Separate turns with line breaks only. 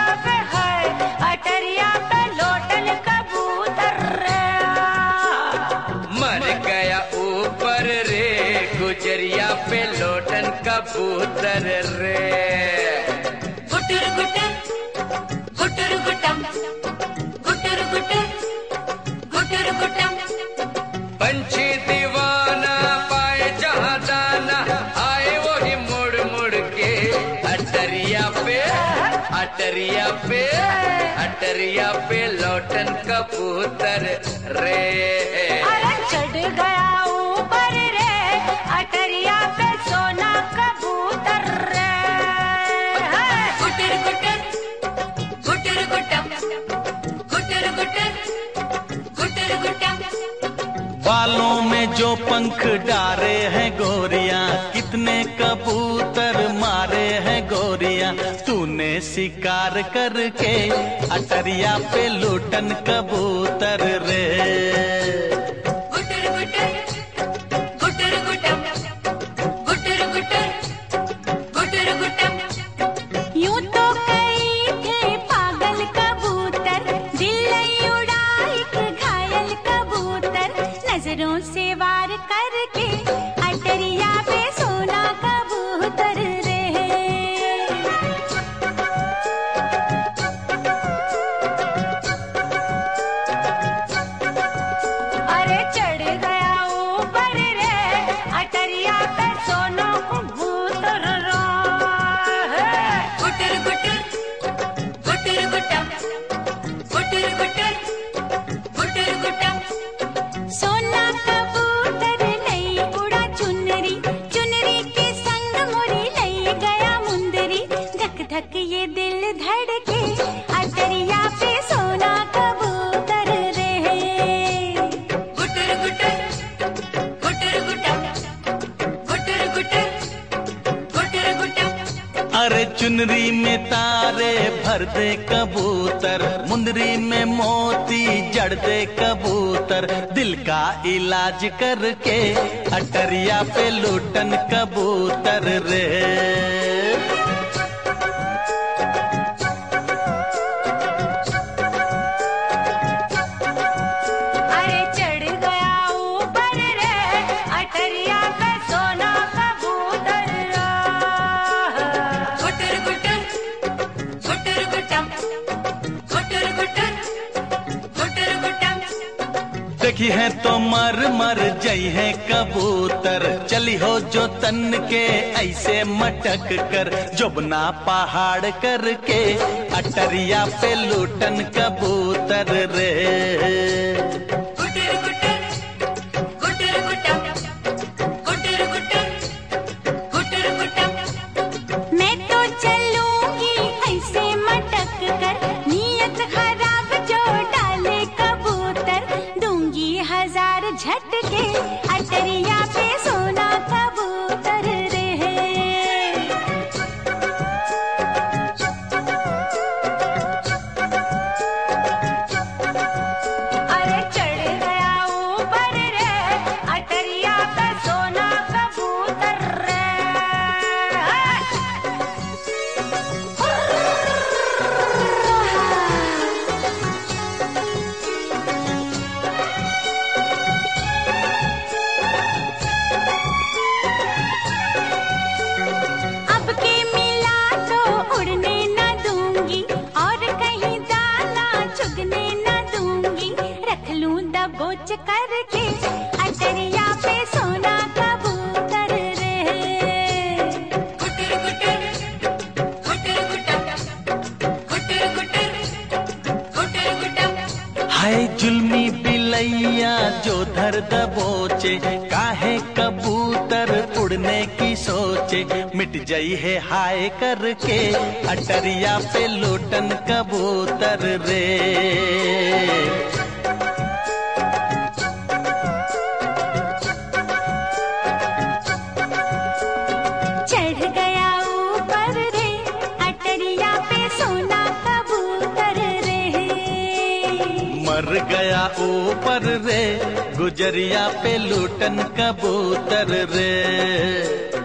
पे है अटरिया पे लोटन कबूतर रे।
मर गया ऊपर रे गुजरिया पे लोटन कबूतर रे।
गुटर गुटर गुटर गुटम गुटर गुटर गुटर गुटम।
पंछी दीवाना पाए जहाँ दाना आए वही मुड़ मुड़ के अटरिया पे अटरिया पे अटरिया पे लोटन कबूतर रे।
अरे चढ़ गया ऊपर रे अटरिया पे सोना कबूतर रे। गुटर गुटर गुटर गुटम गुटर गुटर गुटर गुटम।
बालों में जो पंख डारे हैं गोरियां, कितने कबूतर मारे हैं गोरियां। तूने शिकार करके अटरिया पे लोटन कबूतर रे।
गुटर गुटर गुटर गुटम गुटर गुटर गुटर गुटम। यूं तो कई थे पागल कबूतर, दिल उड़ा एक घायल कबूतर। नजरों से वार करके अटरिया पे सोना कबूतर रे। अरे चढ़ गया ऊपर रे अटरिया पे सोना कबूतर रे। गुटर गुटर गुटर गुटम गुटर गुटर गुटर गुटम। सोना कबूतर नहीं उड़ा चुनरी, चुनरी के संग मोरी नहीं गया मुंदरी। धक धक ये दिल धड़के अटरिया पे सोना कबूतर रे। गुटर गुटर गुटर गुटम गुटर गुटर गुटर गुटम।
अरे चुनरी में तारे भर दे कबूतर, मुंदरी में मोती जड़ दे कबूतर। दिल का इलाज करके अटरिया पे लोटन कबूतर रे।
अरे चढ़ गया ऊपर रे अटरिया पे सोना कबूतर रे। गुटर गुटर गुटर गुटम गुटर गुटर गुटर गुटम।
देखी है तो मर मर जई है कबूतर, चली हो जो तन के ऐसे मटक कर। जोबना पहाड़ करके अटरिया पे लोटन कबूतर रे।
गुटर गुटर गुटर गुटम गुटर गुटर गुटर गुटम। मैं तो चलूंगी ऐसे मटक कर, नियत खराब जो डाले कबूतर। दूंगी 1000 झटके अटरिया पे सोना कबूतर रे। अरे चढ़ गया ऊपर रे अटरिया पे सोना कबूतर रे। अब के मिला तो उड़ने न दूंगी, और कहीं दाना चुगने न दूंगी। रख लूं दबोच करके अटरिया पे सोना कबूतर रे। गुटर गुटर गुटर गुटम गुटर गुटर गुटर गुटम।
हाय जुल्मी बिलैया जो धर दबोचे, काहे कबूतर उड़ने की सोचे। मिट जाई है हाय करके अटरिया पे लोटन कबूतर रे।
चढ़ गया ऊपर रे अटरिया पे सोना कबूतर रे।
मर गया ऊपर रे गुजरिया पे लोटन कबूतर रे।